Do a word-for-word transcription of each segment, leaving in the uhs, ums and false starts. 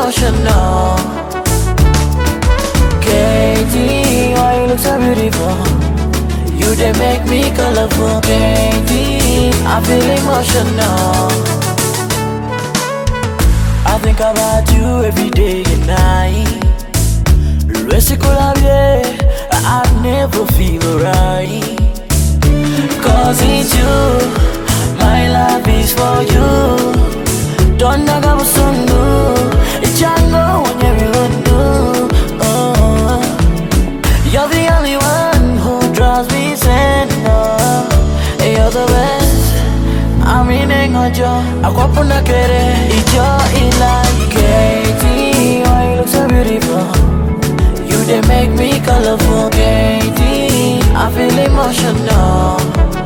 emotional. Katie, why you look so beautiful? You they make me colorful. Katie, I feel emotional. I think about you every day and night. I never feel alright. Cause it's you, my love is for you. Don't know how to do, it's jungle when everyone do. Oh, you're the only one who drives me insane. Oh, you're the best. I'm in Engojo, Aquapuna Kere, it's your like Katie, why you look so beautiful? You they make me colorful. Katie, I feel emotional.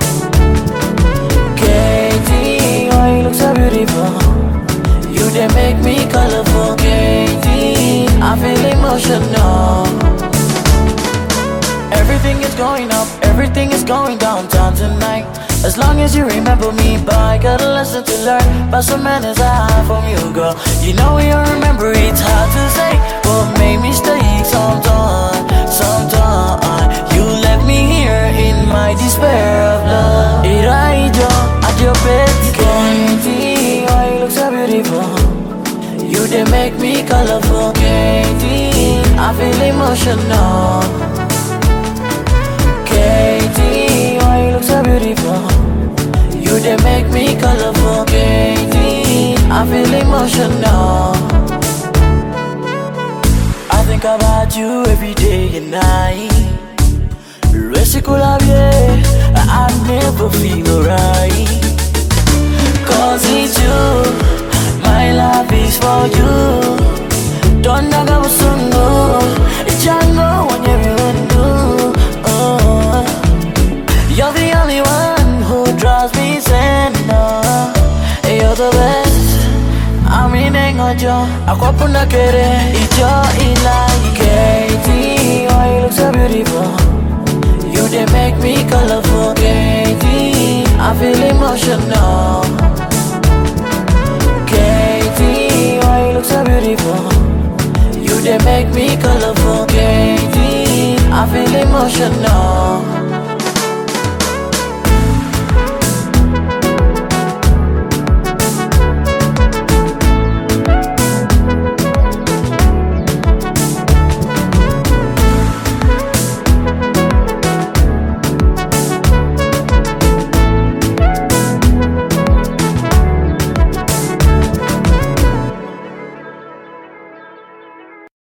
Katie, why you look so beautiful? You they make me colorful. Katie, I feel emotional. Everything is going up, everything is going downtown tonight. As long as you remember me, but I got a lesson to learn. But some manners I have from you, girl. You know you remember, it's hard to say what made me stay sometime, sometime. You left me here in my despair of love. Iraijo, at your bed, Katie, why you look so beautiful? You they make me colorful. Katie, I feel emotional. Katie, why you look so beautiful? You they make me colorful. Katie, I feel emotional. I think about you every day and night. I never feel alright. Cause it's you, my love is for you. Don't know how to know, it's jungle when everyone do. Oh, you're the only one who drives me insane. No, you're the best. I'm in Engojo, Aquapuna Kere, it's your like Katie, why you look so beautiful? You they make me colorful. Katie, I feel emotional. Katie, why you look so beautiful? You they make me colorful. Katie, I feel emotional.